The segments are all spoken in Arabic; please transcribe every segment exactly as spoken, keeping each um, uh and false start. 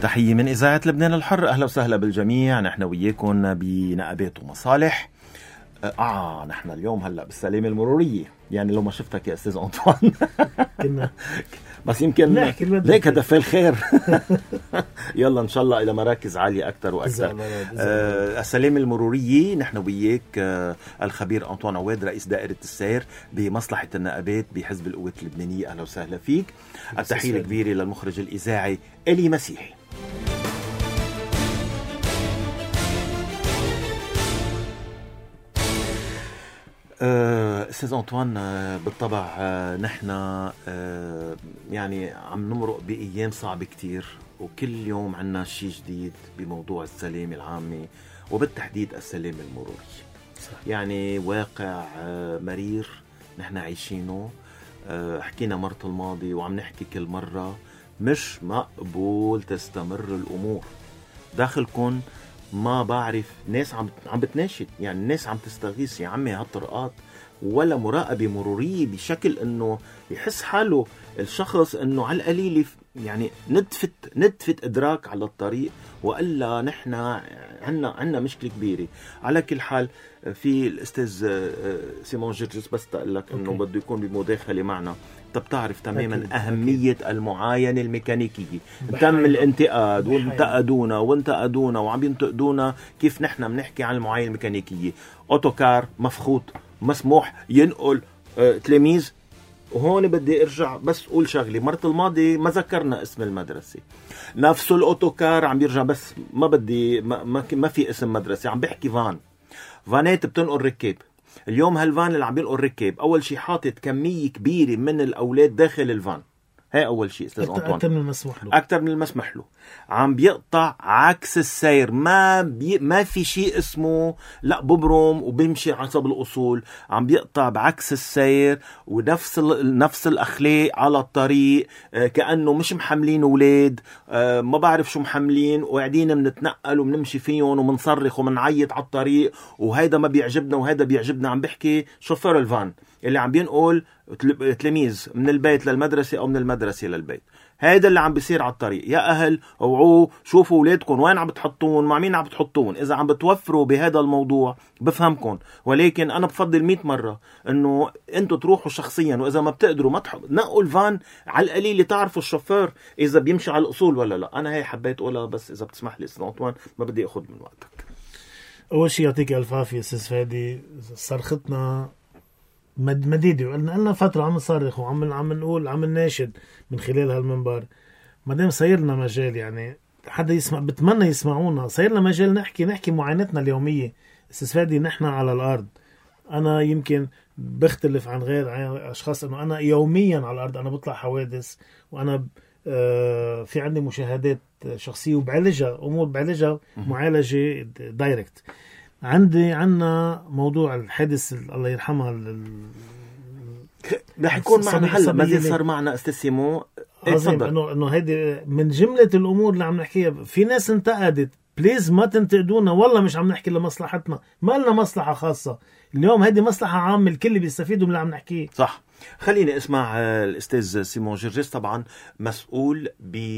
تحية من إذاعة لبنان الحر. أهلا وسهلا بالجميع. نحن وياكم بنقابات ومصالح. آه نحن اليوم هلأ بالسلامة المرورية. يعني لو ما شفتك يا أستاذ أنطوان كنا بس يمكن ليك هدف الخير. يلا إن شاء الله إلى مراكز عالية أكثر وأكثر. آه السلامة المرورية نحن وياك آه الخبير أنطوان عواد رئيس دائرة السير بمصلحة النقابات بحزب القوات اللبنانية. أهلا وسهلا فيك. التحية الكبيرة للمخرج الإذاعي إلي مسيحي. أستاذ أنطوان بالطبع نحن يعني عم نمرق بأيام صعبة كتير، وكل يوم عنا شيء جديد بموضوع السلامة العامة وبالتحديد السلامة المرورية. يعني واقع مرير نحن عايشينه. حكينا مرة الماضي وعم نحكي كل مرة، مش مقبول تستمر الأمور داخلكم. ما بعرف ناس عم عم بتناشد، يعني الناس عم تستغيث يا عمي هالطرقات ولا مراقبة مرورية بشكل انه يحس حاله الشخص انه على القليل يعني ندفت ندفت ادراك على الطريق، والا نحن عنا عنا مشكلة كبيرة. على كل حال في الاستاذ سيمون جرجس بس تقول لك انه بده يكون بمداخلة معنا. طب تعرف تماما أكيد. أهمية أكيد. المعاينة الميكانيكية. تم الانتقاد وانتقدونا وانتقدونا وعم ينتقدونا كيف نحن بنحكي عن المعاينة الميكانيكية. أوتوكار مفخوط مسموح ينقل آه تلاميذ. وهون بدي ارجع بس اقول شغلي، مرة الماضي ما ذكرنا اسم المدرسة. نفس الأوتوكار عم يرجع بس ما بدي ما, ما, ما في اسم مدرسة، عم بحكي فان فانات بتنقل ركاب. اليوم هالفان اللي عم ينقل ركاب أول شيء حاطط كمية كبيرة من الأولاد داخل الفان. هاي أول شيء أستاذ أنطوان، أكثر من المسموح له أكثر من المسمح له. عم بيقطع عكس السير. ما بي ما في شيء اسمه لا ببرم وبيمشي حسب الأصول. عم بيقطع بعكس السير ونفس نفس الأخلاق على الطريق. آه كأنه مش محملين أولاد. آه ما بعرف شو محملين وقاعدين بنتنقل وبنمشي فيهم وبنصرخ وبنعيط على الطريق، وهيدا ما بيعجبنا وهيدا بيعجبنا. عم بحكي شوفير الفان اللي عم بينقل تلميذ من البيت للمدرسة أو من المدرسة للبيت. هيدا اللي عم بيصير على الطريق. يا أهل اوعوا شوفوا أولادكم وين عم بتحطون، مع مين عم بتحطون. إذا عم بتوفروا بهذا الموضوع بفهمكم، ولكن أنا بفضل مئة مرة إنه أنتوا تروحوا شخصيا، وإذا ما بتقدروا ما تحب نقوا الفان على القليل تعرفوا الشوفير إذا بيمشي على الأصول ولا لا. أنا هي حبيت أقولها بس إذا بتسمح لي أستاذ أنطوان، ما بدي أخذ من وقتك. أول شيء يعطيك ألف عافية أستاذ فادي. صرختنا مديدة وقلنا لنا فترة عم نصرخ وعم عم نقول عم نناشد من خلال هالمنبر. ما دام صاير لنا مجال، يعني حدا يسمع بتمنى يسمعونا، صاير لنا مجال نحكي نحكي معاناتنا اليومية. استاذ فادي نحن على الأرض، أنا يمكن بختلف عن غير أشخاص إنه أنا يوميا على الأرض. أنا بطلع حوادث وأنا آه في عندي مشاهدات شخصية وبعالجها أمور بعالجها معالجة دايركت. عندي عنا موضوع الحادث الله يرحمها رح يكون معنا هلا ما زال صار معنا استاذ سيمو. عظيم انه انه هيدي من جمله الامور اللي عم نحكيها. في ناس انتقدت، بليز ما تنتقدونا، والله مش عم نحكي لمصلحتنا، ما لنا مصلحه خاصه اليوم، هيدي مصلحه عامه الكل بيستفيدوا من اللي عم نحكيه. صح. خليني اسمع الاستاذ سيمون جرجس، طبعا مسؤول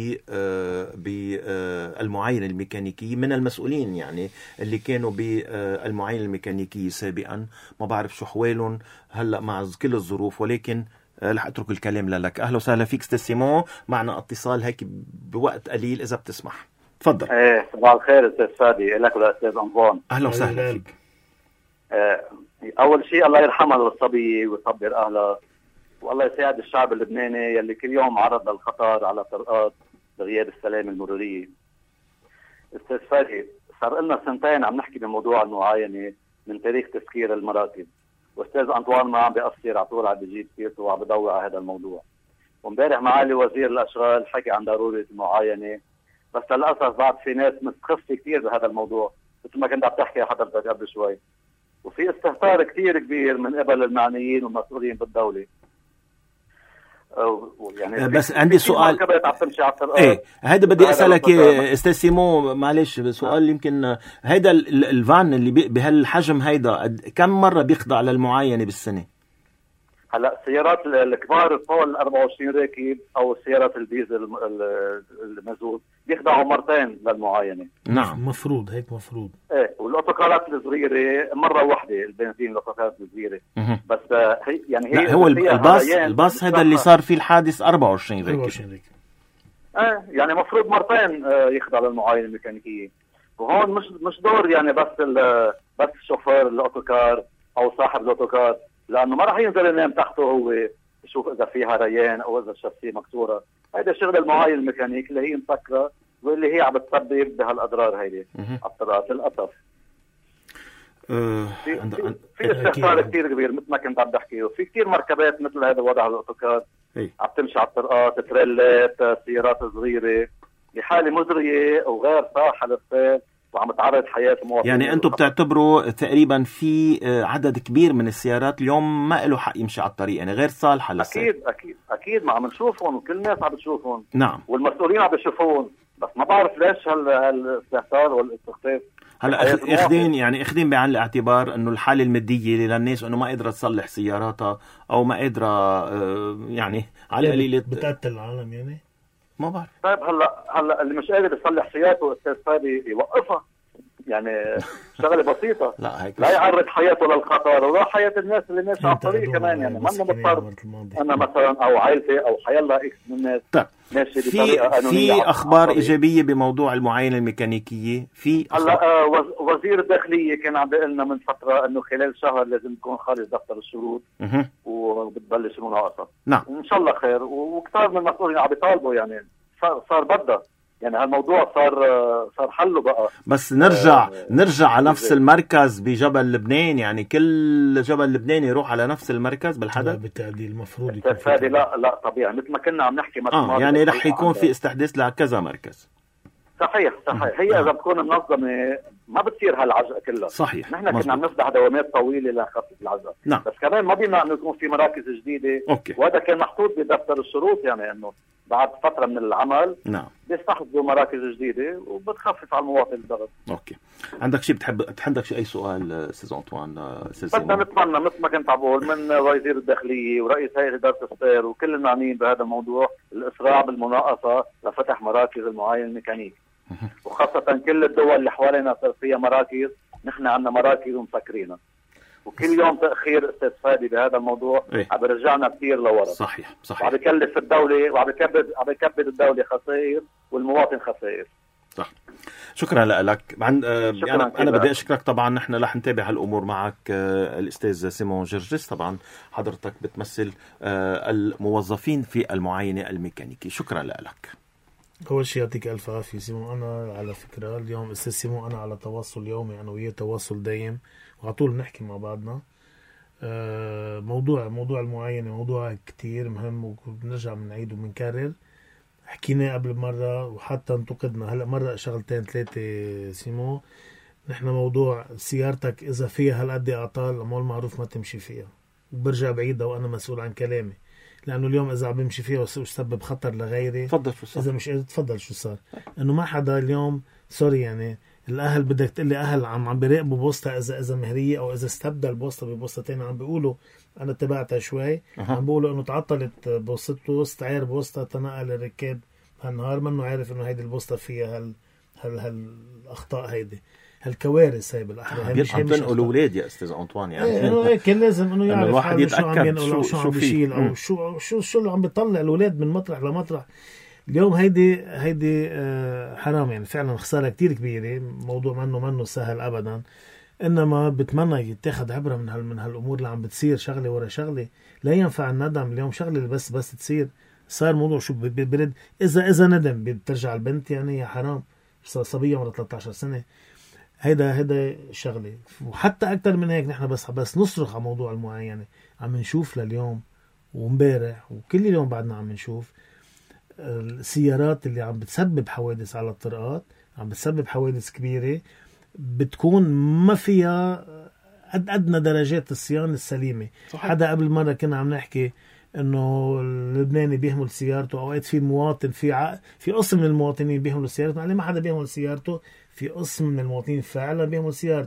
بالمعاينه الميكانيكيه، من المسؤولين يعني اللي كانوا بالمعاينه الميكانيكيه سابقا. ما بعرف شو حوالهم هلا مع كل الظروف، ولكن رح اترك الكلام لك. اهلا وسهلا فيك استاذ سيمون، معنا اتصال هيك بوقت قليل اذا بتسمح. تفضل. ايه صباح الخير استاذ فادي لك ولاستاذ أنطوان. اهلا وسهلا فيك. آه اول شيء الله يرحمها للصبيه ويصبر اهلها، والله يساعد الشعب اللبناني يلي كل يوم عرض للخطر على طرقات بغياب السلام المرورية. استاذ فادي صار لنا سنتين عم نحكي بموضوع المعاينة من تاريخ تسكير المراكب، واستاذ أنطوان ما عم بيقصر على طول، عم بيجيب سيرته وعم بدور على هذا الموضوع. ومبارح معالي وزير الاشغال حكي عن ضرورة المعاينة، بس للاسف بعد في ناس مستخفة كثير بهذا الموضوع مثل ما كنت عم تحكي حضرتك قبل شوي، وفي استهتار كثير كبير من قبل المعنيين والمسؤولين بالدولة. يعني بس عندي سؤال. ايه هيدا بدي اسالك استاذ سيمو، معلش سؤال يمكن. هيدا الفان اللي بهالحجم هيدا كم مره بيخضع للمعاينه بالسنه؟ هلا السيارات الكبار فوق ال أربعة وعشرين راكب او السيارات الديزل المازوت بيخضعوا مرتين للمعاينه. نعم مفروض هيك مفروض. ايه والاوتوكارات الصغيره مره واحده البنزين الاوتوكارات الصغيره. بس هي يعني هي هو الباص الباص هذا اللي صار فيه الحادث أربعة وعشرين راكب. أربعة وعشرين راكب. ايه يعني مفروض مرتين يخضع للمعاينه الميكانيكيه. وهون مش مش دور يعني بس بس الشوفير الاوتوكار او صاحب الاوتوكار، لانه ما راح ينزل ينام تحته هو يشوف اذا فيها ريان او اذا الشاسيه مكسوره. هيدا شغل المعاين الميكانيك اللي هي مسكره واللي هي عم بتسبب بهالاضرار هيدي على الطرقات للاسف. أه في, في, في استخسار كثير كبير مثل ما كنت عم بحكي، وفي كثير مركبات مثل هذا الوضع على الاوتوكار عم تمشي على الطرقات، تريلات، سيارات صغيره بحاله مزريه وغير صالحه للسير وعم تعرض حياه المواطنين. يعني انتم بتعتبروا تقريبا في عدد كبير من السيارات اليوم ما له حق يمشي على الطريق، يعني غير صالحه للسير. اكيد اكيد اكيد ما عم نشوفهم وكل الناس عم بتشوفهم. نعم والمسؤولين عم بيشوفون، بس ما بعرف ليش هالاستهتار والاستخفاف. هلا اخذين يعني اخذين بعين الاعتبار انه الحاله الماديه للناس انه ما قدرت تصلح سياراتها او ما قادره يعني على قليله بتقتل العالم يعني ما بعرف. طيب هلا هلا اللي مش قادر يصلح سيارته استاذ فادي يوقفها، يعني شغله بسيطه. لا هيك لا يعرض حياته للخطر ولا حياه الناس اللي ماشيه على الطريق كمان، يعني ما مضطر انا مثلا او عائلتي او حيالله اكس من الناس. طيب في في اخبار ايجابيه بموضوع المعاينه الميكانيكيه. في هلا آه وزير الداخليه كان عم بيقول لنا من فتره انه خلال شهر لازم تكون خالص دفتر الشروط وبتبلش المناقصه. نعم ان شاء الله خير. وكثير من المسؤولين عم بيطالبوا، يعني صار صار بدها يعني هالموضوع صار صار حله بقى. بس نرجع آه نرجع على نفس المركز بجبل لبنان، يعني كل جبل لبنان يروح على نفس المركز بالحدث. بالتعديل المفروض يكون في لا لا طبيعي مثل ما كنا عم نحكي اه يعني رح يكون في استحداث لكذا مركز. صحيح صحيح. هي اذا بتكون منظمه ما بتصير هالعجقه كلها. صحيح. نحن كنا عم نفتح دوامات طويله لنخفف العجقه. نعم. بس كمان ما بيمنع انه يكون في مراكز جديده. أوكي. وهذا كان محطوط بدفتر الشروط، يعني انه بعد فتره من العمل نعم بيستحدثوا مراكز جديده وبتخفف على المواطن الضغط. اوكي. عندك شيء بتحب عندك شيء اي سؤال استاذ انطوان؟ بدنا نتمنى مثل ما كنت عم بقول من وزير الداخليه ورئيس هيئه اداره السير وكل المعنيين بهذا الموضوع الاسراع بالمناقصه لفتح مراكز المعاينه الميكانيكي، وخاصه كل الدول اللي حوالينا صار فيها مراكز، نحن عندنا مراكز ومسكرينها، وكل يوم تاخير استاذ فادي بهذا الموضوع إيه؟ عم بيرجعنا كثير لورا. صحيح صحيح. وعم بكلف الدوله وعم بكبد عم بكبد الدوله خسائر والمواطن خسائر. صح. شكرا لك. عن انا انا بدي اشكرك طبعا. نحن رح نتابع هالامور معك الاستاذ سيمون جرجس. طبعا حضرتك بتمثل الموظفين في المعاينه الميكانيكي. شكرا لك. اول شيء يعطيك الف عافيه سيمون. انا على فكره اليوم استاذ سيمون انا على تواصل يومي انا وياه، تواصل دايم وعلى طول نحكي مع بعضنا. موضوع موضوع المعاينه موضوع كتير مهم وبنرجع بنعيد وبنكرر. حكينا قبل مرة وحتى انتقدنا هلا مرة شغلتين ثلاثة سيمو. نحن موضوع سيارتك إذا فيها هالقد أعطال أمول معروف ما تمشي فيها، وبرجع بعيدها وأنا مسؤول عن كلامي، لأنه اليوم إذا عم بمشي فيها وسبب خطر لغيري تفضل شو صار. إذا مش تفضل شو صار. إنه ما حدا اليوم سوري يعني الأهل بدك تقلي أهل عم عم بيراقبوا بوسطة إذا إذا مهرية أو إذا استبدل بوسطة ببوسطة تانية. عم بيقولوا أنا تبعتها شوي أه. عم بيقولوا إنه تعطلت بوسطته استعير بوسطة تنقل الركاب هالنهار منه عارف إنه هيدي البوسطة فيها هال هال هالأخطاء هيدي هالكوارث هاي بالأحرى. هاي مش عم تنقل أولاد يا أستاذ أنطوان يعني إيه إنه هيك لازم إنه يعرف الواحد يتأكد شو, شو عم بيشيل أو شو شو شو اللي عم بيطلع الأولاد من مطرح لمطرح. اليوم هيدي هيدي آه حرام يعني فعلا خسارة كتير كبيرة. موضوع منه منه سهل أبدا، إنما بتمنى يتاخد عبرة من هال من هالأمور اللي عم بتصير شغلة ورا شغلة. لا ينفع الندم اليوم شغلة اللي بس بس تصير صار موضوع شو برد. إذا إذا ندم بترجع البنت يعني يا حرام صبية عمرها ثلاثة عشر سنة. هيدا هيدا شغلة. وحتى أكتر من هيك نحن بس بس نصرخ على موضوع المعاينة. عم نشوف لليوم ومبارح وكل يوم بعدنا عم نشوف السيارات اللي عم بتسبب حوادث على الطرقات، عم بتسبب حوادث كبيرة بتكون ما فيها قد أدنى درجات الصيانة السليمة. حدا قبل مرة كنا عم نحكي إنه اللبناني بيهمل سيارته، أوقات في مواطن في ع... في قسم من المواطنين بيهملوا سيارته، يعني ما حدا بيهمل سيارته، في قسم من المواطنين فعلا بيهمل سيارته.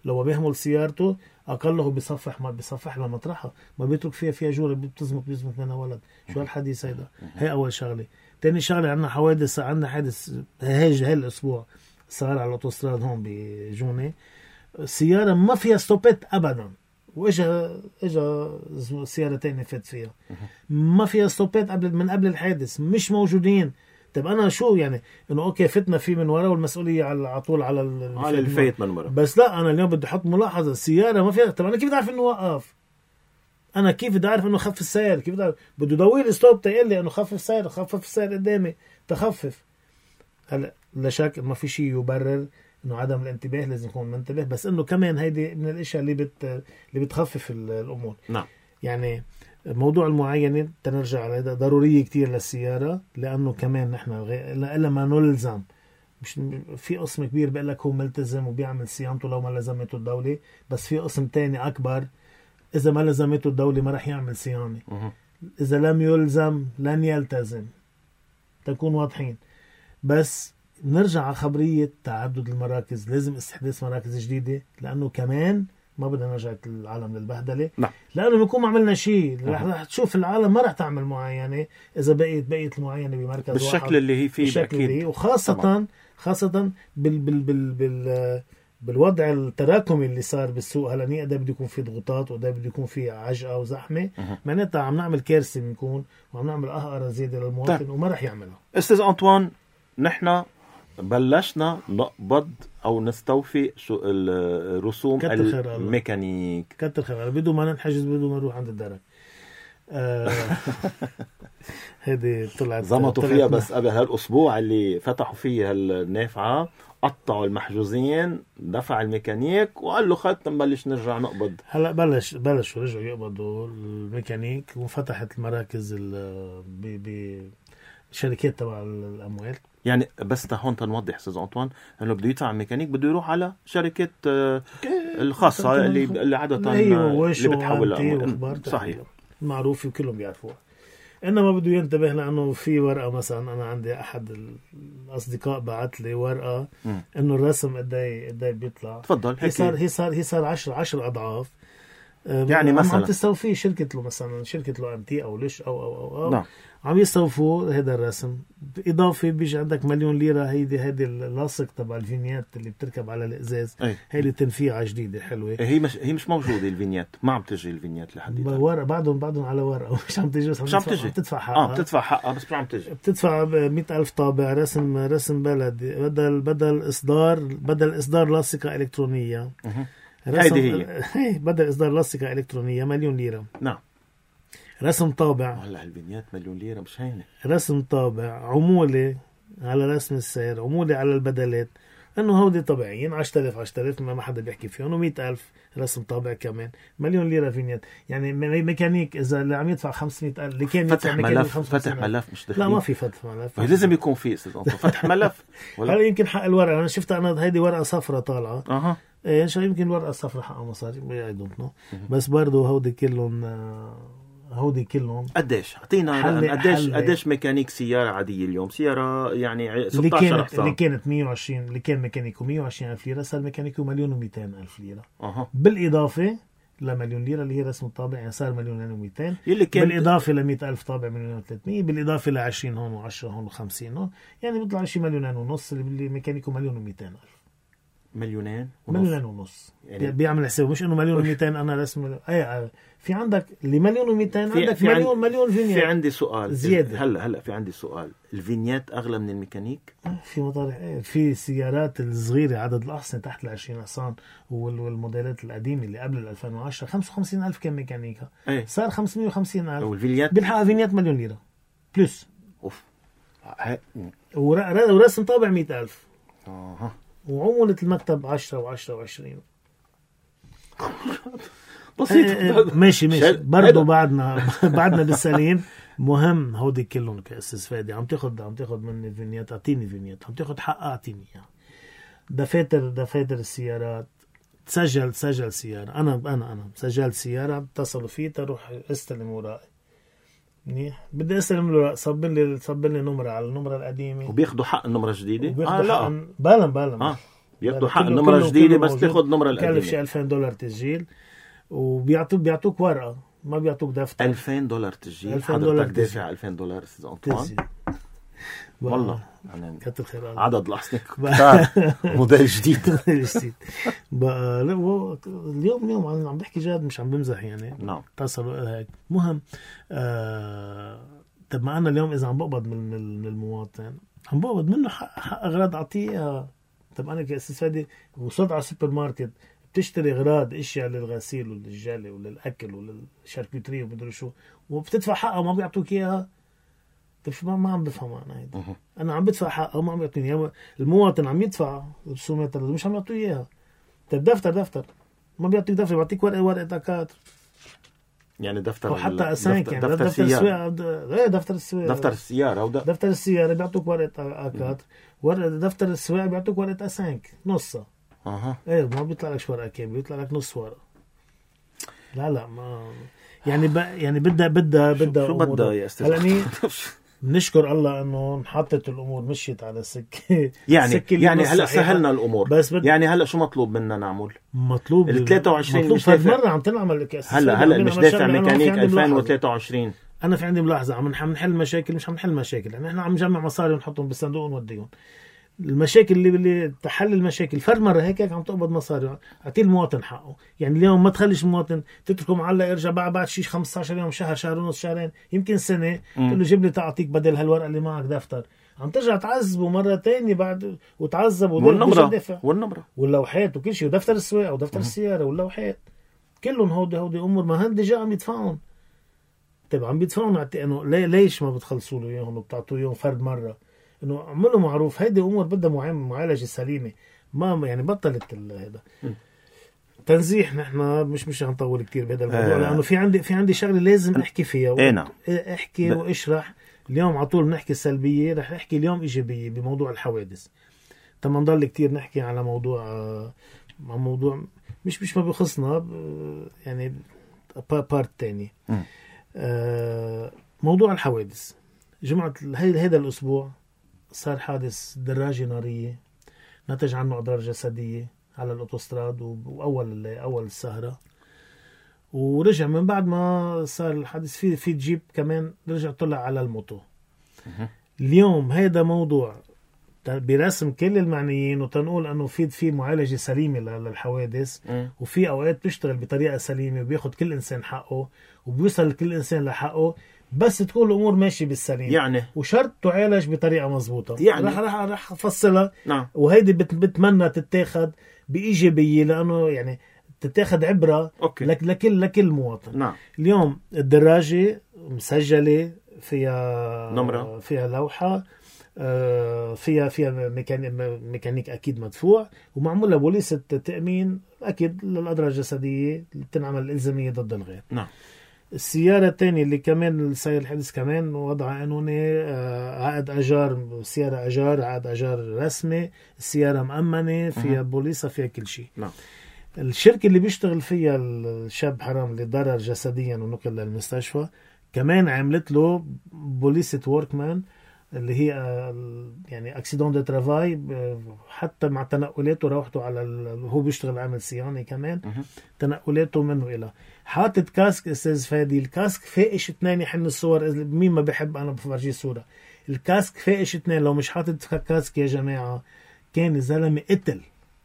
لو بيهمل سيارته اقله بيصفح، ما بيصفح لها مطرحها، ما بيترك فيها فيها جوره بتزمط بيزمط منها ولد. شو هالحديث هيدا؟ هي اول شغله. تاني شغله عندنا حوادث، عندنا حادث هاي هالاسبوع صار على الاوتوستراد هون بجونه، سياره ما فيها ستوبات ابدا، واجا اجا سياره تانية فات فيها، ما فيها ستوبات قبل من قبل الحادث، مش موجودين. طب انا شو يعني انه اوكي فتنا فيه من ورا والمسؤوليه على طول على على الفايت من ورا، بس لا انا اليوم بدي احط ملاحظه، السياره ما فيها. طب انا كيف بدي اعرف انه وقف؟ انا كيف بدي اعرف انه خفف السير؟ كيف بدي بده يدور لي ستوب تقول لي انه خفف السير، خفف السير قدامي تخفف. هلا لا شك ما في شيء يبرر انه عدم الانتباه، لازم يكون منتبه، بس انه كمان هيدي من الاشياء اللي بت اللي بتخفف الامور. نعم. يعني موضوع المعاينة تنرجع على هذا ضرورية كتير للسيارة، لأنه كمان نحن إلا ما نلزم، مش في قسم كبير بيقول لك هو ملتزم وبيعمل صيانته لو ما لزمته الدولة، بس في قسم تاني أكبر إذا ما لزمته الدولة ما رح يعمل صيانة. إذا لم يلزم لن يلتزم، تكون واضحين. بس نرجع على خبرية تعدد المراكز، لازم استحداث مراكز جديدة، لأنه كمان ما بدنا نرجع العالم للبهدله. نعم. لانه بنكون ما عملنا شيء، رح تشوف العالم ما رح تعمل معاينه اذا بقيت بقيت المعاينه بمركز بالشكل واحد اللي هي فيه بالشكل اللي هي، وخاصه طبعا. خاصه بال بال بال بال بالوضع التراكمي اللي صار بالسوق هلا. ني ده بده يكون في ضغوطات وده بده يكون في عجقه وزحمه، معناتها عم نعمل كارثه، بنكون وعم نعمل قهقره زياده للمواطن. طيب. وما رح يعملها. استاذ أنطوان، نحن بلشنا نقبض او نستوفي شو الرسوم الميكانيك. كتر خير، بدون ما ننحجز، بدون ما نروح عند الدرك. آه هذه طلعت زمطوا فيها، بس قبل هالاسبوع اللي فتحوا فيه النافعه قطعوا المحجوزين، دفع الميكانيك وقال له خلت نبلش نرجع نقبض. هلا بلش بلشوا رجعوا يقبضوا الميكانيك، وفتحت المراكز ب بشركات تبع الاموال. يعني بس هون تنوضح استاذ أنطوان انه بده يدفع الميكانيك، بده يروح على شركه الخاصه اللي اللي عاده اللي بتحول صحيح معروف وكلهم بيعرفوها. انما بده ينتبه لانه في ورقه، مثلا انا عندي احد الاصدقاء بعت لي ورقه انه الرسم قد ايه قد ايه بيطلع. تفضل. هي صار هي صار هي صار عشرة عشرة اضعاف. يعني مثلا عم تستوفي شركه له، مثلا شركه له ام تي او ليش او او او, أو. نعم. عم يستوفوا هذا الرسم، إضافة بيجي عندك مليون ليرة. هيدي هيدي اللاصق تبع الفينيات اللي بتركب على الإزاز، هيدي تنفيعة جديدة حلوة. هي مش هي مش موجودة الفينيات، ما عم تجي الفينيات لحد ورق بعدهم بعدهم على ورقة، مش عم تجي، مش عم تجي، بتدفع حقها. اه بتدفع حقها بس مش عم تجي. بتدفع مئة ألف طابع رسم رسم بلدي، بدل بدل إصدار بدل إصدار لاصقة إلكترونية. هيدي هي هي بدل إصدار لاصقة إلكترونية مليون ليرة. نعم. رسم طابع، هلا البنيات مليون ليرة مش هينة. رسم طابع، عمولة على رسم السير، عمولة على البدلات، انه هودي طبيعيين عشرة آلاف عشرة آلاف ما حدا بيحكي فيهم، ومئة ألف رسم طابع كمان، مليون ليرة فينيات. يعني ميكانيك اذا اللي عم يدفع خمسمئة ألف اللي كان فتح ملف فتح ملف مش دخلين. لا ما في فتح ملف، لازم يكون في استاذ فتح ملف. هلا يمكن حق الورقة، انا شفتها انا هيدي ورقة صفرة طالعة. اها ايه ان شاء الله يمكن الورقة الصفرة حقها مصاري، اي دونت نو. بس برضه هودي كلهم هودي كلهم قديش اعطينا قديش قديش ميكانيك سياره عاديه اليوم؟ سياره يعني ستة عشر حصان اللي كانت مية وعشرين، اللي كان ميكانيكو مية وعشرين ألف ليره، صار ميكانيكو مليون ومئتين ألف ليره. أه. بالاضافه لمليون ليره اللي هي رسم الطابع، يعني صار مليون ومئتين. كان بالاضافه ل مئة ألف طابع مليون وثلاثمئة، بالاضافه ل عشرين هون وعشرة هون وخمسين هون، يعني بيطلع شيء مليونين ونص. اللي ميكانيكو مليون ومئتين ألف، مليونين ونص مليونين ونص يعني بيعمل حساب، مش انه مليون ومئتين انا رسم. اي في عندك اللي مليون ومئتين، عندك في مليون عند... مليون فينيات. في عندي سؤال زيادة. هلا هلا في عندي سؤال، الفينيات اغلى من الميكانيك؟ في مطارح ايه، في سيارات الصغيره عدد الاحصنه تحت ال عشرين حصان، والموديلات القديمه اللي قبل ال ألفين وعشرة خمسة وخمسين ألف كان ميكانيكا. ايه؟ صار خمسمئة وخمسين ألف، والفينيات بالحق فينيات مليون ليره بلس. اوف. ورسم طابع مئة ألف. اها. وعمولة المكتب عشرة وعشرة وعشرين. بسيط. ماشي ماشي برضو بعدنا بعدنا بالسليم. مهم هودي كلهم كأساس فادي، عم تاخد عم تاخد مني فينيات، اعطيني فينيات، عم تاخد حق اعطيني اياها. دفاتر دفاتر السيارات، تسجل تسجل سيارة. انا انا انا سجلت سيارة، اتصلوا فيه تروح استلم ورائي. منيح، بدي استلم له، صب لي صب لي نمره على النمره القديمه، وبياخذوا حق النمره الجديده. اه لا بالا بالا اه بياخدوا حق نمرة جديدة بس تاخد نمرة القديمة. كلف شي ألفين دولار تسجيل وبيعطوك بيعطوك ورقة ما بيعطوك دفتر. ألفين دولار تسجيل. ألفين دولار دافع ألفين دولار استاذ أنطوان. والله يعني كتر خير عدد الأحصنة كتار. موديل جديد. موديل جديد. بقى اليوم اليوم عم بحكي جاد مش عم بمزح يعني. نعم. اتصلوا هيك مهم. آه... طب ما أنا اليوم إذا عم بقبض من من المواطن عم بقبض منه حق, حق أغراض أعطيها. طب أنا كأساس فادي وصلت على السوبر ماركت بتشتري أغراض أشياء للغسيل وللجالي وللأكل وللشاركوتري ومدري شو وبتدفع حقها وما بيعطوك إياها. طب ما ما عم بفهم أنا هيدا. أنا عم بدفع حقها وما عم يعطيني. المواطن عم يدفع رسومات مش عم يعطيه إياها. طب دفتر دفتر ما بيعطيك دفتر بيعطيك ورقة ورقة تكاتر. يعني دفتر أو حتى أسانك يعني دفتر, دفتر السيارة. إيه دفتر السيارة. دفتر السيارة أو دفتر السيارة بيعطوك ورقة أكاتر. ورقة دفتر السواقة بيعطوك ورقة أسانك نصها. أها. إيه ما بيطلع لك ورقة كاملة بيطلع لك نص ورقة. لا لا ما يعني ب... يعني بدها بدها بدها شو بدها يا أستاذ؟ هلا نشكر الله انه انحطت الامور مشيت على سكه يعني يعني هلا سهلنا الامور بس بد... يعني هلا شو مطلوب منا نعمل؟ مطلوب ال ثلاثة وعشرين مطلوب فرد مره عم تنعمل الكاس هلا هلا مش دافع ميكانيك ألفين وثلاثة وعشرين. انا في عندي ملاحظه عم نحل مشاكل مش عم نحل مشاكل يعني احنا عم نجمع مصاري ونحطهم بالصندوق ونوديهم. المشاكل اللي اللي تحل المشاكل فرد مره هيك هيك عم تقبض مصاري اعطي المواطن حقه. يعني اليوم ما تخليش المواطن تتركه معلق يرجع بعد بعد شيء خمسة عشر يوم شهر شهر ونص شهرين يمكن سنه تقول له جيب لي تعطيك بدل هالورقه اللي معك دفتر. عم ترجع تعذبه مره تانية بعد وتعذب والنمره والنمره واللوحات وكل شيء ودفتر السواقه ودفتر السياره واللوحات كلهم هودي هودي امور ما هن ديجا عم يدفعون. طيب عم بيدفعون انه ليش ما بتخلصوا له اياهم وبتعطوه اياهم فرد مره انه عملوا معروف. هيدي امور بدها معالجه سليمه ما يعني بطلت هذا تنزيح. نحن مش مش هنطول كتير بهذا الموضوع آه. لانه في عندي في عندي شغله لازم احكي فيها و... ايه احكي ب... واشرح. اليوم على طول بنحكي سلبيه رح احكي اليوم ايجابيه بموضوع الحوادث. تما نضل كتير نحكي على موضوع مع موضوع مش مش ما بيخصنا يعني بارت تاني. آه موضوع الحوادث. جمعة هيدا الأسبوع صار حادث دراجة نارية نتج عنه أضرار جسدية على الأوتوستراد وأول أول السهرة. ورجع من بعد ما صار الحادث في في جيب كمان رجع طلع على الموتو. اليوم هيدا موضوع برسم كل المعنيين وتنقول أنه في في معالجة سليمة للحوادث وفي أوقات بيشتغل بطريقة سليمة وبياخد كل إنسان حقه وبيوصل كل إنسان لحقه بس تكون الأمور ماشية بالسليم يعني وشرط تعالج بطريقة مضبوطة. يعني رح رح رح أفصلها. نعم. وهيدي بت بتمنى تتاخد بإيجابية لأنه يعني تتاخد عبرة لك لكل لكل مواطن. نعم. اليوم الدراجة مسجلة فيها نمرة فيها لوحة فيها فيها ميكانيك ميكانيك أكيد مدفوع ومعمولة بوليسة تأمين أكيد للأضرار الجسدية اللي بتنعمل الإلزامية ضد الغير. نعم. السيارة الثانية اللي كمان صاير الحدث كمان وضع قانوني عقد أجار سيارة أجار عقد أجار رسمي السيارة مأمنة فيها بوليسة فيها كل شيء. نعم. الشركة اللي بيشتغل فيها الشاب حرام اللي ضرر جسديا ونقل للمستشفى كمان عملت له بوليسة ووركمان اللي هي يعني اكسيدون دو ترافاي حتى مع تنقلاته روحته على هو بيشتغل عامل صيانه كمان تنقلاته منه إلى حاطط كاسك. استاذ فادي الكاسك فائش اثنين يحن الصور مين ما بحب انا بفرجيه صوره الكاسك فائش اثنين. لو مش حاطط كاسك يا جماعه كان الزلمه قتل.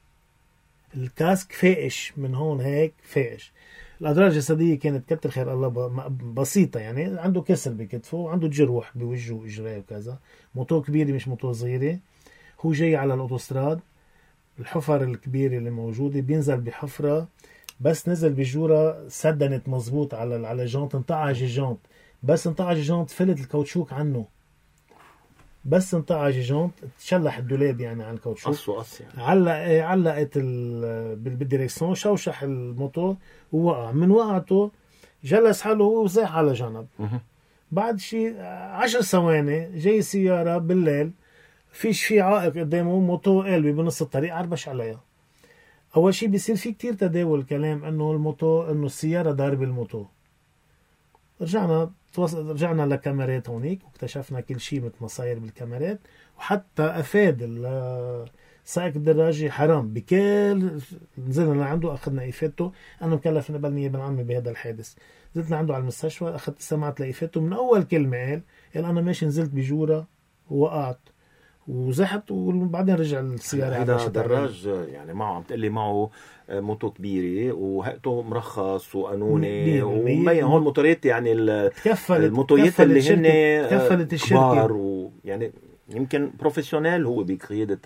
الكاسك فائش من هون هيك فائش. الأضرار الجسدية كانت كتر خير الله بسيطة يعني عنده كسر بكتفه وعنده جروح بوجهه وإجراه وكذا. موتو كبيرة مش موتو صغيرة. هو جاي على الأوتوستراد الحفر الكبيرة اللي موجودة بينزل بحفرة بس نزل بجورة سدنت مزبوط على على جانت انطعج الجانت بس انطعج الجانت فلت الكاوتشوك عنه بس انطعج الجانت تشلح الدولاب يعني عن الكاوتشوك قص وقص يعني. علق علقت بالديركسيون شوشح الموتور ووقع. من وقعته جلس حاله وزاح على جنب. بعد شي عشر ثواني جاي سيارة بالليل فيش في عائق قدامه موتو قلبي بنص الطريق عربش عليها. أول شي بيصير في كتير تداول كلام إنه الموتو إنه السيارة ضاربة الموتو. رجعنا رجعنا لكاميرات هونيك واكتشفنا كل شيء مثل ما صاير بالكاميرات وحتى أفاد سائق الدراجة حرام بكل. نزلنا لعنده أخذنا إفادته، أنا مكلف نقبلني ابن عمي بهذا الحادث. نزلت عنده على المستشفى، أخذت سمعت لإفادته من أول كلمة قال قال أنا ماشي نزلت بجورة ووقعت وزحت وبعدين رجع السيارة. هذا دراج يعني معه عم تقلي معه موتو كبيرة وهقته مرخص وقانوني وما هون موتوريت يعني الموتويات اللي هن تكفلت كبار ويعني يمكن بروفيسيونيل هو بقيادة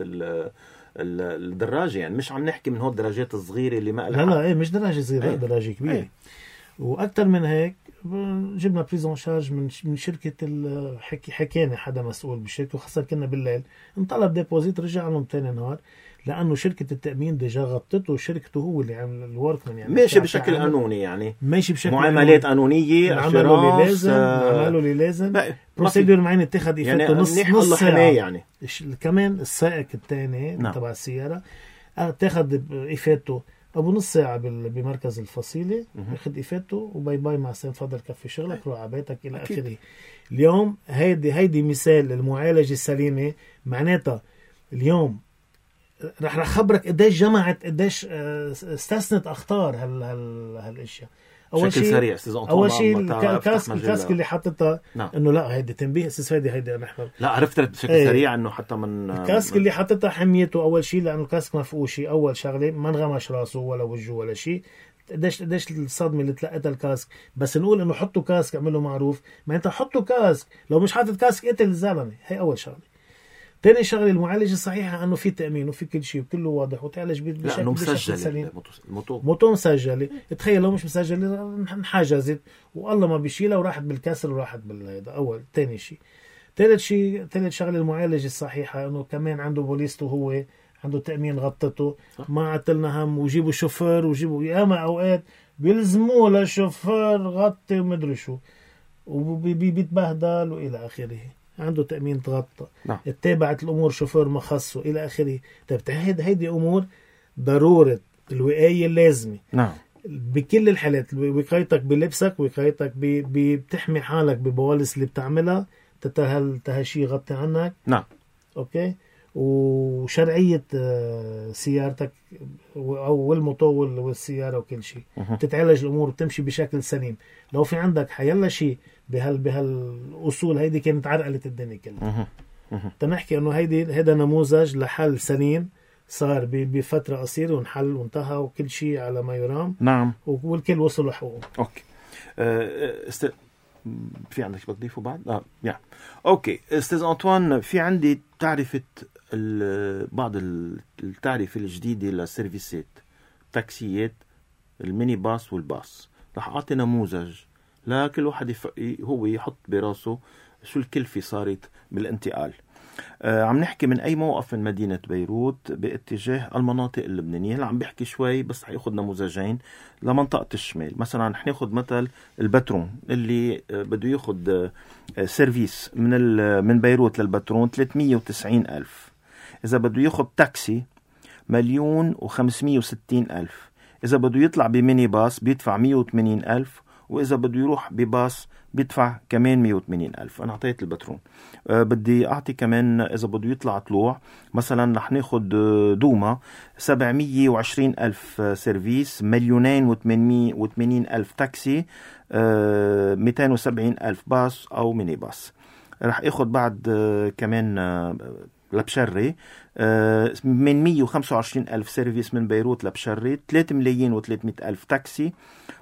الدراجة، يعني مش عم نحكي من هون الدراجات الصغيرة اللي ما لها. لا لا ايه مش دراجة صغيرة، ايه. دراجة كبيرة ايه. واكثر من هيك جبنا بريزون شارج من من شركة الحكي حكينا حدا مسؤول بالشركة، وخاصة كنا بالليل انطلب ديبوزيت رجع لهم تاني نهار لأنه شركة التأمين ديجا غطته وشركته هو اللي عمل الوركمان يعني ماشي بشكل قانوني يعني ماشي بشكل معاملات قانونية عملوا اللي لازم عملوا اللي لازم بروسيدور معين اتخذ إفادته يعني نص نص ساعة يعني. كمان السائق الثاني نعم. تبع السيارة اتخذ إفادته أبو نص ساعة بمركز الفصيلة ياخذ إفادته وباي باي مع السلامة، تفضل كفي شغلك روح على بيتك إلى آخره. اليوم هيدي هيدي مثال المعالجة السليمة. معناتها اليوم رح رح خبرك قديش جمعت قديش استثنت اخطار هال هال هالاشياء. اول شيء اول شيء الكاسك الكاسك اللي حطتها نعم. انه لا هيدي تنبيه استاذ فادي هيدي نحن لا عرفت بشكل ايه. سريع انه حتى من الكاسك اللي حطتها حميته اول شيء لانه الكاسك ما فيه شيء، اول شغله ما انغمش راسه ولا وجهه ولا شيء. قديش قديش الصدمه اللي تلقتها الكاسك. بس نقول انه حطوا كاسك اعملوا معروف، ما انت حطوا كاسك، لو مش حاطط كاسك قتل الزلمه. هي اول شغله. تاني شغله المعالجه الصحيحه انه في تامين وفي كل شيء وكله واضح وتعالج بشكل مسجل سليم. موتو موتو مسجله. تخيل لو مش مسجله انحجزت والله ما بيشيلها وراحت بالكسر وراحت بالهذا. اول تاني شيء. ثالث شيء ثالث شغله المعالجه الصحيحه انه كمان عنده بوليسته، هو عنده تامين غطته، ما عتلنا هم وجيبوا شوفير وجيبوا ياما اوقات بيلزموه للشوفير غطي ومدري شو وبيتبهدل والى اخره. عنده تأمين تغطى نعم. اتبعت الأمور شوفير ما خصه إلى آخره. طيب هيدي هيدي أمور ضرورة الوقاية اللازمة نعم بكل الحالات. وقايتك بلبسك، وقايتك بتحمي حالك ببوالس اللي بتعملها تتهل تهشي يغطي عنك نعم أوكي. وشرعية سيارتك أو المطول والسيارة وكل شيء تتعالج الأمور وتمشي بشكل سليم. لو في عندك حيلا شيء بهال بهالأصول هيدي كانت عرقلت الدنيا كلها. تنحكي إنه هيدي هذا نموذج لحل سليم صار بفترة قصيرة وانحل وانتهى وكل شيء على ما يرام نعم، والكل وصل لحقوقه. أوكي أه است... في عندك بتضيفه بعد؟ آه يا أوكي أستاذ أنطوان، في عندي تعرفة بعض التعريف الجديدة للسيرفيسات تاكسيات الميني باص والباص. رح أعطي نموذج لكل واحد يف... هو يحط براسه شو الكلفة صارت بالانتقال. آه عم نحكي من أي موقف من مدينة بيروت باتجاه المناطق اللبنانية. هلا عم بحكي شوي بس حياخد نموذجين لمنطقة الشمال. مثلا رح ناخد مثل البترون اللي آه بده ياخد آه سيرفيس من من بيروت للبترون ثلاثمية وتسعين ألف. إذا بده ياخد تاكسي مليون وخمسمية وستين ألف. إذا بده يطلع بميني باص بيدفع مية وثمانين ألف، وإذا بده يروح بباص بيدفع كمان مية وثمانين ألف. أنا أعطيت البترون. أه بدي أعطي كمان إذا بده يطلع طلوع مثلا رح ناخد دوما سبعمية وعشرين ألف سيرفيس، مليونين وثمانمية وثمانين ألف تاكسي، أه مئتين وسبعين ألف باص أو ميني باص. رح أخد بعد أه كمان أه لبشري أه من مية وخمسة وعشرين ألف سيرفيس من بيروت لبشري، ثلاثة ملايين وثلاثمية ألف تاكسي،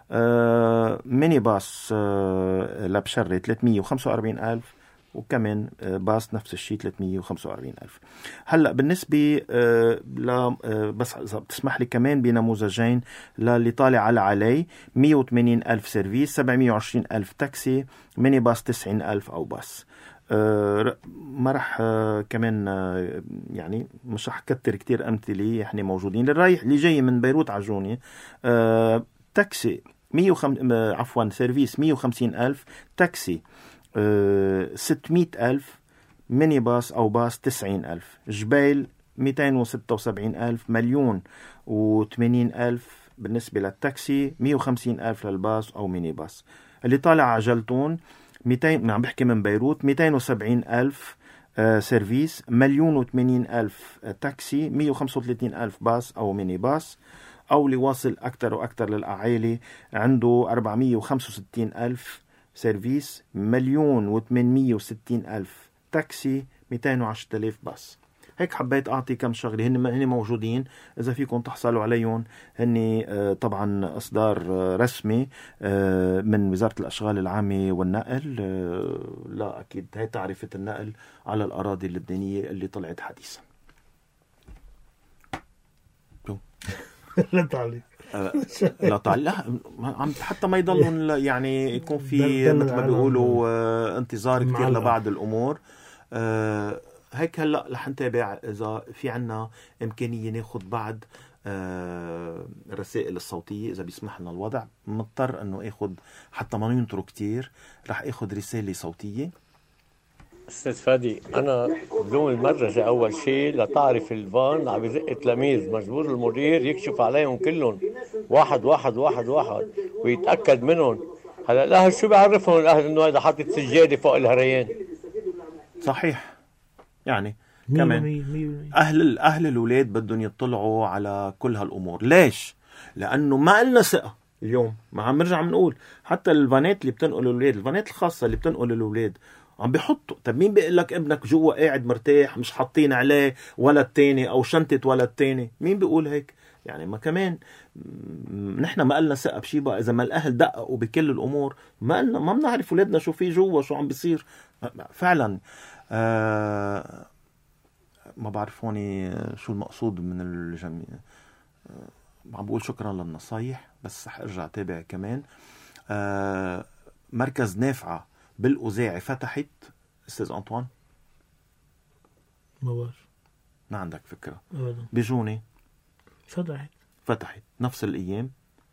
آه ميني باص آه لبشري ثلاثمية وخمسة وأربعين ألف، وكمان آه باص نفس الشيء ثلاثمية وخمسة وأربعين ألف. هلأ بالنسبة آه لا آه بس إذا بتسمح لي كمان بنموذجين للي طالع على علي، مية وثمانين ألف سيرفيس، سبعمية وعشرين ألف تاكسي، ميني باص تسعين ألف أو باص. آه ما رح آه كمان آه يعني مش رح كتر كتير أمثلة احنا موجودين. الرايح اللي جاي من بيروت عجوني آه تاكسي مية وخم... عفوا سيرفيس مية وخمسين ألف، تاكسي أه... ستمية ألف، ميني باص أو باص تسعين ألف. جبيل مئتين وستة وسبعين ألف، مليون وثمانين ألف بالنسبة للتاكسي، مية وخمسين ألف للباص أو ميني باص. اللي طالع عجلتون مئتين، عم بحكي من بيروت، مئتين وسبعين ألف آه سيرفيس، مليون وثمانين ألف تاكسي، مية وخمسة وثلاثين ألف باص أو ميني باص. أو اللي واصل أكتر وأكتر للأعالي عنده أربعمية وخمسة وستين ألف سيرفيس، مليون وثمانمية وستين ألف تاكسي، مئتين وعشرة آلاف باص. هيك حبيت أعطي كم شغلة هن هن موجودين، إذا فيكم تحصلوا عليهم. هن طبعا إصدار رسمي من وزارة الأشغال العامة والنقل. لا أكيد هي تعرفة النقل على الأراضي اللبنانية اللي طلعت حديثا. لا تعليق لا تعليق حتى ما يضلون يعني يكون في مثل ما بيقولوا انتظار كتير لبعض الأمور. أه هيك هلا رح نتابع اذا في عنا امكانيه ناخذ بعض أه الرسائل الصوتيه اذا بيسمح لنا الوضع. مضطر انه اخذ حتى ما ينطروا كتير، رح اخذ رساله صوتيه. استاذ فادي، انا بدون المدرسه اول شيء لتعرف الفان عم يزق تلاميذ، مجبور المدير يكشف عليهم كلهم واحد واحد واحد واحد ويتاكد منهم. هلا الاهل شو بيعرفهم الاهل انه هذا حاطط سجاده فوق الهريان؟ صحيح، يعني كمان اهل الاهل الاولاد بدهم يطلعوا على كل هالامور. ليش؟ لانه ما لنا ثقه اليوم. ما عم نرجع بنقول حتى الفانات اللي بتنقل الاولاد، الفانات الخاصه اللي بتنقل الاولاد عم بيحطوا. طب مين بيقول لك ابنك جوا قاعد مرتاح مش حاطين عليه ولا التاني او شنطه ولا التاني؟ مين بيقول هيك؟ يعني ما كمان نحن ما قلنا ثقه بشي بقى. اذا ما الاهل دققوا بكل الامور ما قلنا ما بنعرف اولادنا شو في جوا، شو عم بيصير فعلا. آه ما بعرف هوني شو المقصود من الجميع. آه عم بقول شكرا للنصايح، بس رح ارجع تابع كمان. آه مركز نافعه بالأوزاعي فتحت استاذ أنطوان؟ ما بعرف. ما عندك فكره؟ ابدا. بجوني فتحت فتحت نفس الايام.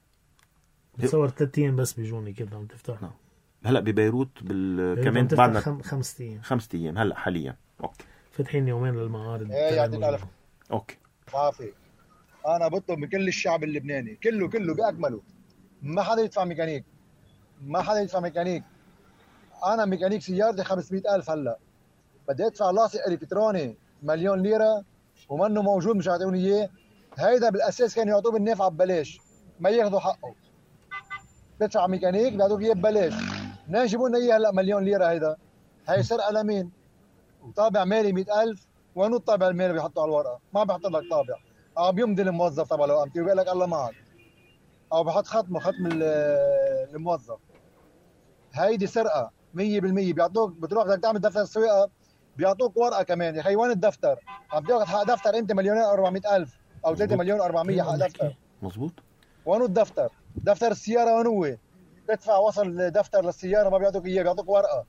بتصور ثلاث ايام بس بجوني كده عم تفتح. نعم. هلا ببيروت بال كمان بعدنا خم... خمس ايام خمس ايام هلا حاليا. اوكي فاتحين يومين للمعارض. ايه يعطيك الف اوكي عافيه. انا بطلب من كل الشعب اللبناني كله كله باكمله، ما حدا يدفع ميكانيك، ما حدا يدفع ميكانيك. انا ميكانيك سيارتي خمسمية ألف، هلا بدي ادفع لاصق الكتروني مليون ليره ومنه موجود مش عطوني اياه. هيدا بالاساس كانوا يعطوه بالنافعه ببلاش، ما ياخذوا حقه. بدفع ميكانيك بيعطوك اياه ببلاش، منين يجيبوا لنا اياه هلا مليون ليره؟ هيدا هي سرقه لمين؟ وطابع مالي مئة ألف، وينو الطابع المالي بيحطوا على الورقه؟ ما بيحط لك طابع، او بيمضي الموظف تبع لو امتي وبيقول لك الله معك، او بحط ختمه ختم الموظف. هيدي سرقه مية بالمية. بيعطوك بتروح بدك تعمل دفتر السواقه بيعطوك ورقه كمان. يا اخي وين الدفتر؟ عم تاخذ حق دفتر انت مليونين أربعمية ألف او ثلاثة مليون وأربعمية حق دفتر. مزبوط. وينو الدفتر؟ دفتر السياره وين هو؟ تدفع وصل دفتر للسياره ما بيعطوك اياه، بيعطوك ورقه.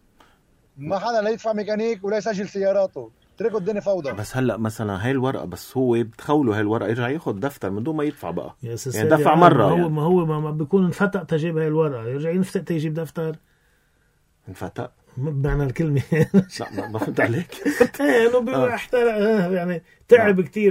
ما حدا لا يدفع ميكانيك ولا يسجل سياراته، تركوا الدنيا فوضى. بس هلا مثلا هاي الورقه بس هو بتخوله هاي الورقه يرجع ياخذ دفتر من دون ما يدفع بقى. يعني دفع مره ما هو يعني. ما هو ما بيكون انفتق تجيب هاي الورقه يرجع ينفتق تيجيب دفتر. انفتق بمعنى الكلمه. لا ما فهمت عليك. ايه انه احترق يعني تعب كتير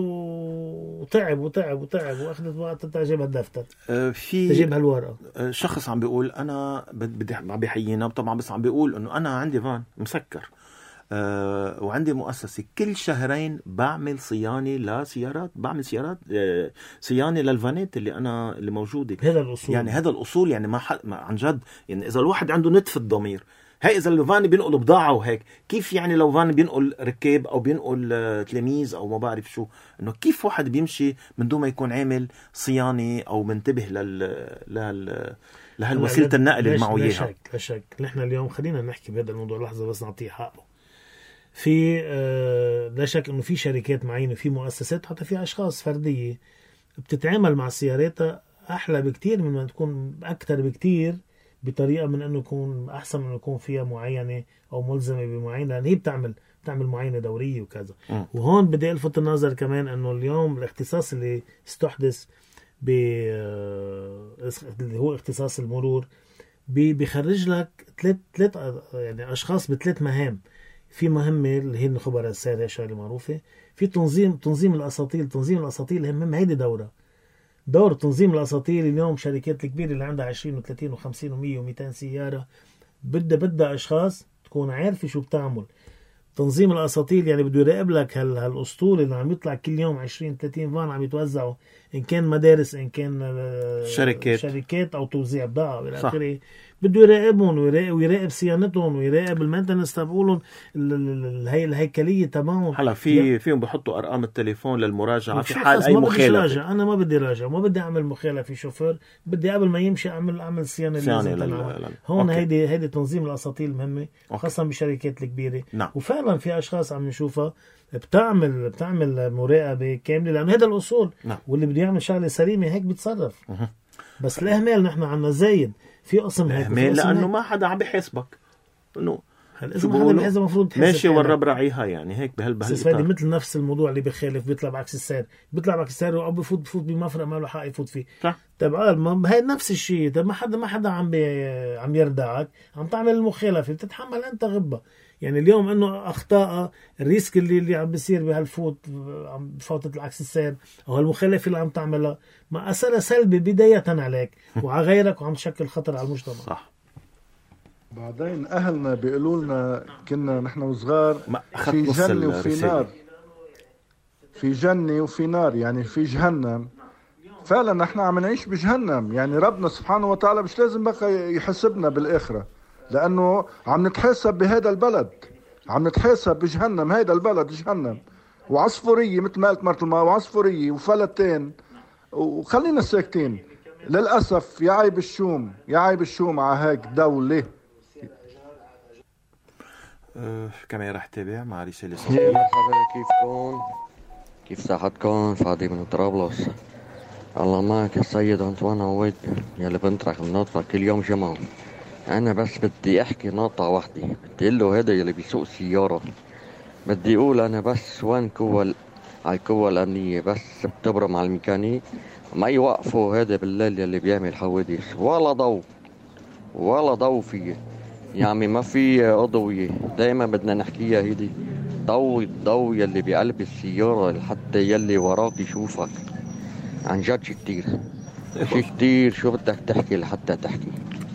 وتعب وتعب وتعب واخذت وقت تجيب الدفتر. في تجيب هالورقه. شخص عم بيقول انا بدي عم بيحيينا طبعا، بس عم بيقول انه انا عندي فان مسكر أه وعندي مؤسسة كل شهرين بعمل صيانة لسيارات، بعمل سيارات أه صيانة للفانات اللي أنا اللي موجودة. هذا الأصول يعني هذا الأصول يعني ما, ح... ما عن جد يعني إذا الواحد عنده نتف الضمير. هاي إذا الفان بينقل بضاعة وهيك، كيف يعني لو فان بينقل ركاب أو بينقل أه تلاميذ أو ما بعرف شو، إنه كيف واحد بيمشي من دون ما يكون عامل صيانة أو منتبه لل لل لهالوسيلة النقل اللي معه إياها. لا شك لا شك. نحن اليوم خلينا نحكي بهذا الموضوع لحظة بس نعطيه حقه. في لا شك انه في شركات معينه، في مؤسسات، حتى في اشخاص فرديه بتتعامل مع سياراتها احلى بكتير من ما تكون اكثر بكتير بطريقه من انه يكون احسن من انه يكون فيها معينه او ملزمه بمعينه، لان هي بتعمل بتعمل معينه دوريه وكذا. م. وهون بدي الفت النظر كمان انه اليوم الاختصاص اللي استحدث ب اللي هو اختصاص المرور بيخرج لك ثلاث ثلاث يعني اشخاص بثلاث مهام. في مهمة اللي هي الخبراء السير، هي شغلة معروفة. في تنظيم تنظيم الأساطيل، تنظيم الأساطيل هي مهمة. هيدي دورة دور تنظيم الأساطيل. اليوم شركات الكبيرة اللي عندها عشرين وثلاثين وخمسين ومية ومئتين سيارة بدها بدها أشخاص تكون عارفة شو بتعمل. تنظيم الاساطيل يعني بده يراقب لك هال هالاسطول اللي عم يطلع كل يوم عشرين ثلاثين فان عم يتوزعوا، ان كان مدارس ان كان شركات شركات او توزيع بضاعه الى اخره. بده يراقبهم ويراقب, ويراقب صيانتهم ويراقب المينتنس تبعولهم، هي الهيكليه تبعهم. هلا في يعني فيهم بحطوا ارقام التليفون للمراجعه في حال اي ما مخالفه. بدي انا ما بدي راجع، ما بدي اعمل مخالفه في شوفير، بدي قبل ما يمشي اعمل اعمل صيانه لازم. هون هيدي هيدي تنظيم الاساطيل مهمه خاصه بالشركات الكبيره. نعم. وفعلا في اشخاص عم نشوفها بتعمل بتعمل مراقبه كامله لانه هذا الاصول. نعم. واللي بده يعمل شغله سليمه هيك بيتصرف. أه. بس الاهمال نحن عنا زايد في قسم هيك لانه ما حدا عم بيحاسبك انه اذا ما حدا بيحاسب المفروض تحاسب ماشي والرب راعيها يعني هيك بهال بهال مثل نفس الموضوع اللي بخالف بيطلع بعكس السير، بيطلع بعكس السير او بفوت بفوت بمفرق ما له حق يفوت فيه. صح. طيب ما هي نفس الشيء. طيب ما حدا ما حدا عم بي عم يردعك، عم تعمل المخالفه بتتحمل انت غبه. يعني اليوم انه اخطاء الريسك اللي اللي عم بيصير بهالفوت عم بفوتة العكس السير او المخالفه اللي عم تعملها ما اثرها سلبي بدايه عليك وعلى غيرك وعم تشكل خطر على المجتمع. صح. بعدين اهلنا بيقولوا لنا كنا نحن وصغار في جنه وفي نار، في جنه وفي نار، يعني في جهنم. فعلا نحن عم نعيش بجهنم، يعني ربنا سبحانه وتعالى مش لازم بقى يحسبنا بالاخره، لانه عم نتحاسب بهذا البلد، عم نتحاسب بجهنم. هيدا البلد جهنم وعصفوريه مثل ما قلت مرت الماء، وعصفوريه وفلتين، وخلينا ساكتين. للاسف يا عيب الشوم، يا عيب الشوم على هيك دوله. أه كمان رح تابع مع رسالة صوتية. مرحبا، كيفكم؟ كيف صحتكم؟ فادي من طرابلس. الله معك السيد أنطوان عويد يلي بنطرح بنطرح كل يوم جمعة. أنا بس بدي أحكي نقطة واحدة، بدي له هذا يلي بيسوق السيارة، بدي أقول أنا بس وين كوال على القوة الأمنية بس بتبرم على الميكانيك ما يوقفوا هذا بالليل يلي بيعمل حوادث ولا ضوء ولا ضوء فيه. يعني ما في أضوية، دايما بدنا نحكيها هيدي ضوء الضوء يلي بقلب السيارة لحتى يلي وراك يشوفك. عن جد شي كتير شي كتير شو بدك تحكي لحتى تحكي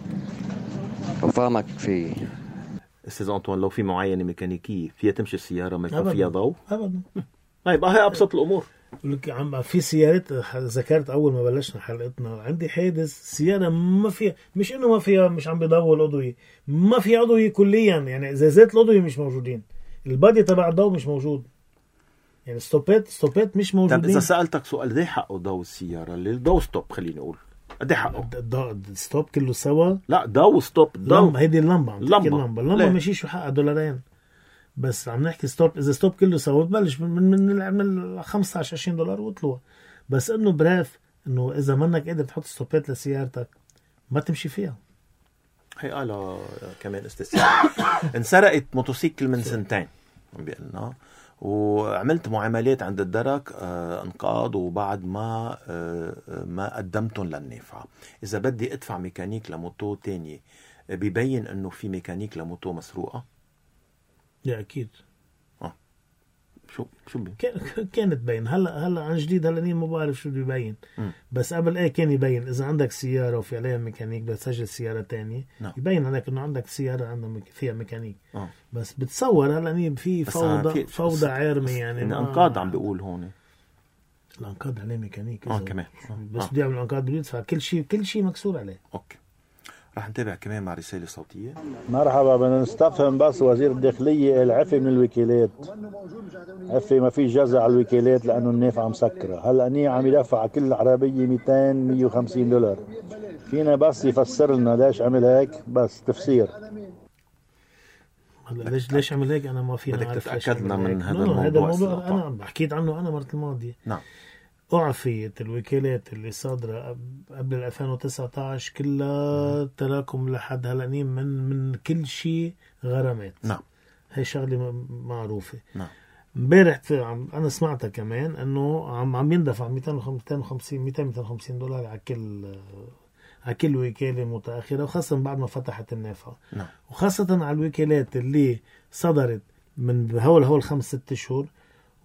وفهمك كفاية. استاذ أنطوان، لو في معاينة ميكانيكية فيها تمشي السيارة ما يكون فيها ضوء؟ أبدا. طيب هاي أبسط الأمور. لك عم في سيارات ذكرت اول ما بلشنا حلقتنا عندي حادث سياره ما فيها، مش انه ما فيها مش عم بيضوي الاضويه، ما في اضويه كليا، يعني ازازات الاضويه مش موجودين، البادي تبع الضوء مش موجود، يعني ستوبات ستوبات مش موجودين. طب اذا سالتك سؤال ليه حقه ضوء السياره اللي الضوء ستوب خليني اقول قد ايه حقه؟ الستوب كله سوا؟ لا ضوء ستوب ضوء هيدي اللمبه عم تحكي اللمبه اللمبه ماشي شو حقها دولارين بس عم نحكي ستوب. اذا ستوب كله سوا ببلش من من من خمسة عشر عشرين دولار وطلوع. بس انه براف انه اذا منك قادر تحط ستوبات لسيارتك ما تمشي فيها. هي قالها كمان استاذ انسرقت موتوسيكل من سنتين عم بيقلنا وعملت معاملات عند الدرك آه انقاض وبعد ما آه ما قدمتهم للنافعه. اذا بدي ادفع ميكانيك لموتو تانية بيبين انه في ميكانيك لموتو مسروقه؟ لا اكيد. اه شو شو بين؟ كانت تبين. هلا هلا عن جديد هلا ما بعرف شو بيبين. م. بس قبل ايه كان يبين اذا عندك سياره وفي عليها ميكانيك بتسجل سياره تانية نعم. يبين عليك انه عندك سياره عندها فيها ميكانيك. آه. بس بتصور هلا في فوضى في فوضى عارمه يعني. الانقاض عم بيقول هون الانقاض عليه ميكانيك اه كمان آه. بس آه. بدي اعمل الانقاض بده يدفع كل شيء كل شيء مكسور عليه. اوكي رح نتابع كمان مع رسالة صوتية. مرحبا، بدنا نستفهم بس وزير الداخلية العفي من الوكالات، عفي ما في جزء على الوكالات لأنه النافعة مسكرة. هلأ ني عم يدفع على كل عربية مئتين مئة وخمسين دولار. فينا بس يفسر لنا ليش عمل هيك؟ بس تفسير. هلا ليش ليش عمل هيك أنا ما فينا بدك تتأكد لنا من هذا الموضوع. هذا الموضوع أنا حكيت عنه أنا مرة الماضية. نعم. أعفيت الوكالات اللي صادرة قبل ألفين وتسعة عشر كلها تراكم لحد هلأ من من كل شيء غرامات. نعم. هي شغلة معروفة. نعم. امبارح أنا سمعتها كمان إنه عم عم يندفع مئتين وخمسين مئتين وخمسين دولار على كل على كل وكالة متأخرة، وخاصة بعد ما فتحت النافعة. نعم. وخاصة على الوكالات اللي صدرت من هول هول خمس ست شهور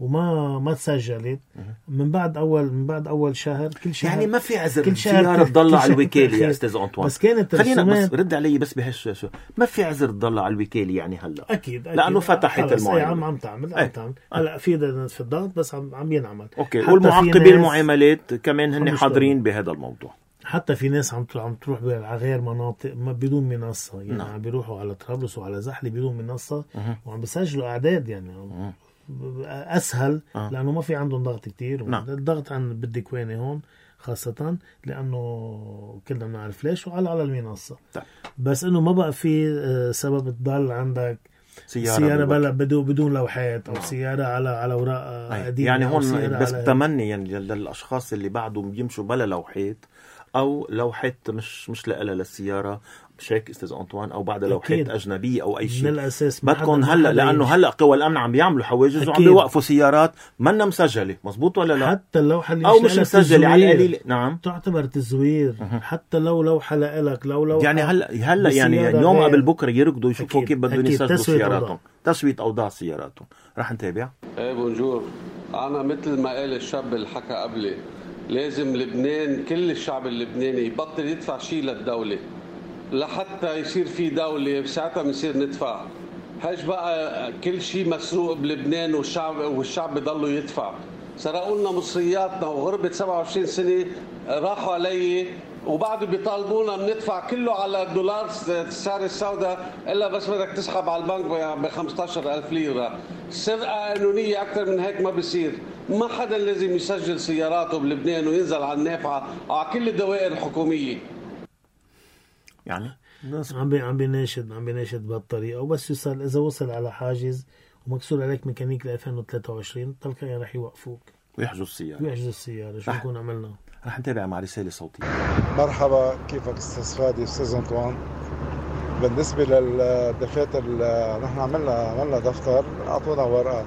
وما ما تسجلت من بعد اول من بعد اول شهر كل شهر يعني ما في عذر السياره تضل على الوكاله يا استاذ انطوان. بس كانت خلينا بس رد علي بس بهش شو ما في عذر تضل على الوكاله يعني هلا اكيد, أكيد. لانه فتحت المعامله عم عم تعمل عم تعمل هلا في في الضغط بس عم عم ينعمل. اوكي والمعقبين المعاملات كمان هن حاضرين بهذا الموضوع. حتى في ناس عم عم تروح على غير مناطق ما بدون منصه يعني نعم. عم بيروحوا على طرابلس وعلى زحله بدون منصه أه. وعم بيسجلوا اعداد يعني أه. اسهل أه. لانه ما في عندهم ضغط كتير. نعم. الضغط عن بدي كوينه هون خاصه لانه كلنا بنعرف ليش وعلى على المنصه. طيب. بس انه ما بقى في سبب تضل عندك سيارة, سيارة بلا بدون بدون لوحات او نعم. سيارة على على اوراق قديمة يعني هون بس تمني يعني للاشخاص اللي بعدهم بيمشوا بلا لوحات او لوحات مش مش لها للسيارة شيك استاذ انطوان او بعد لوحات اجنبيه او اي شيء بدكم هلا لانه هلا قوى الامن عم بيعملوا حواجز وعم بيوقفوا سيارات منا مسجله مزبوط ولا لا حتى اللوحه اللي او مش مسجله على القليل نعم تعتبر تزوير أه. حتى لو لوحه لك لو لو يعني هلا هلا يعني اليوم غير. قبل بكره يركضوا يشوفوا كيف بدهم يسجلوا سياراتهم تسويه اوضاع سياراتهم. رح نتابع. ايه بونجور. انا مثل ما قال الشاب اللي حكى قبلي لازم لبنان كل الشعب اللبناني يبطل يدفع شيء للدوله لحتى يصير في دولة ساعتها بنصير ندفع. هاش بقى كل شيء مسروق بلبنان والشعب والشعب بضلوا يدفع. سرقوا لنا مصرياتنا وغربة سبعة وعشرين سنة راحوا علي وبعد بيطالبونا بندفع كله على الدولار السعر السوداء الا بس بدك تسحب على البنك ب خمسة عشر ألف ليرة. سرقة قانونية أكثر من هيك ما بيصير. ما حدا لازم يسجل سياراته بلبنان وينزل على النافعة على كل الدوائر الحكومية. يعني عم بي عم بيناشد عم بيناشد بهالطريقه وبس يوصل اذا وصل على حاجز ومكسور عليك ميكانيك ل ألفين وثلاثة وعشرين تلقائيا رح يوقفوك ويحجزوا السياره ويحجزوا السياره. شو نكون عملنا؟ رح نتابع مع رساله صوتيه. مرحبا كيفك استاذ فادي استاذ انطوان. بالنسبه للدفاتر نحن عملنا عملنا دفتر اعطونا ورقه.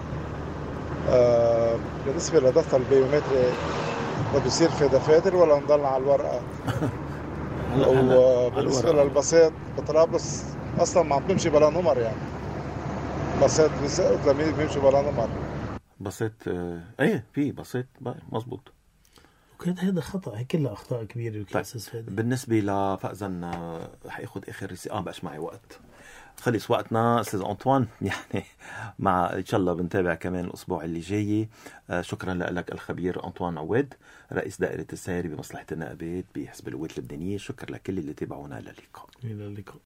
آه بالنسبه لدفتر البيومتري بده يصير في دفاتر ولا نضلنا على الورقه؟ وبالنسبه للباصات بطرابلس اصلا ما عم تمشي بلا نمر يعني باصات تلاميذ بيمشوا بلا نمر. باصات ايه في باصات مزبوط. وكذا هذا خطا هي كلها اخطاء كبيره. طيب. بالنسبه لفأذن حياخذ اخر رساله اه بقاش معي وقت خلص وقتنا استاذ انطوان يعني مع ان شاء الله بنتابع كمان الاسبوع اللي جاي. آه شكرا لك الخبير انطوان عواد رئيس دائره السير بمصلحه النائبات بحزب القوات اللبنانيه. شكرا لكل اللي تابعونا. الى اللقاء. الى اللقاء.